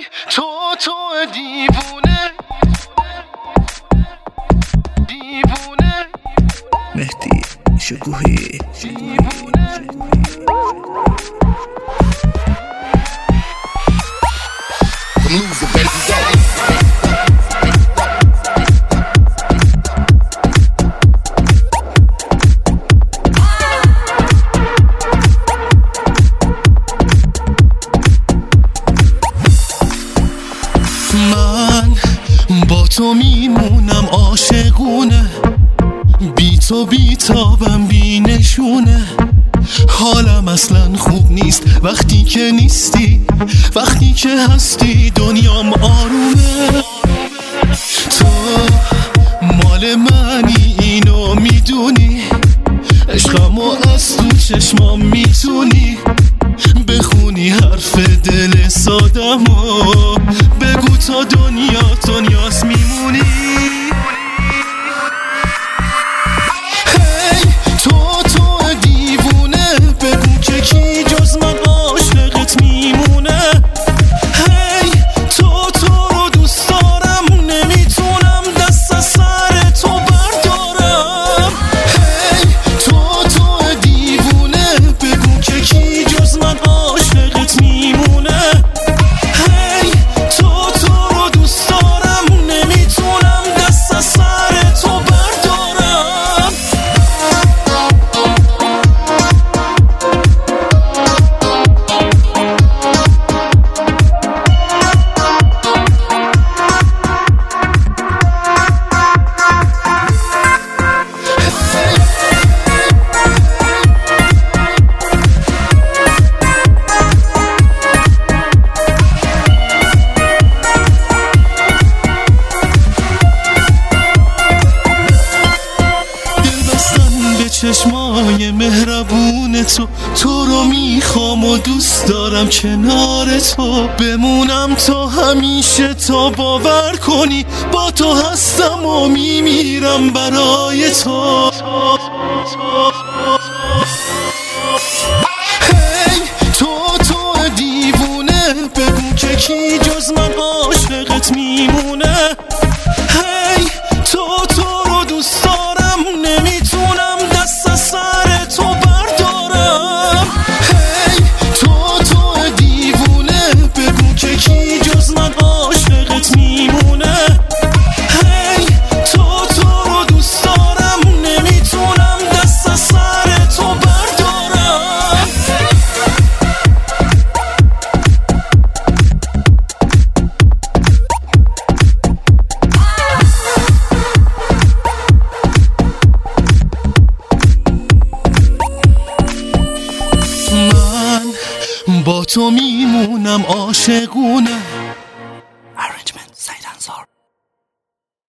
تو دیوونه مهدی شکوهی من با تو میمونم عاشقونه، بی تو بیتابم بی نشونه. حالم اصلا خوب نیست وقتی که نیستی، وقتی که هستی دنیام آرومه. تو مال منی اینو میدونی، عشقمو از تو چشمام میتونی بخونی حرف دل سادمو، بگو تا دنیاست میمونی. هی تو دیوونه، بگو که کی جز من عاشقت میمونه. هی تو رو دوست دارم، نمیتونم دست از سر تو بردارم. هی تو دیوونه، بگو که کی جز من عاشقت میمونه. هی تو رو دوست دارم، نمیتونم دست از سر تو بردارم. چشمای مهربون تو رو میخوام و دوست دارم کنار تو بمونم تا همیشه، تا باور کنی با تو هستم و میمیرم برای تو. هی تو دیوونه، بگو که کی جز من عاشقت میمونه. هی تو رو دوست دارم، نمیتونم دست از سر تو بردارم. هی تو دیوونه، بگو که کی جز من عاشقت میمونه. هی تو رو دوست دارم، نمیتونم دست از سر تو بردارم. من با تو میمونم عاشقونه،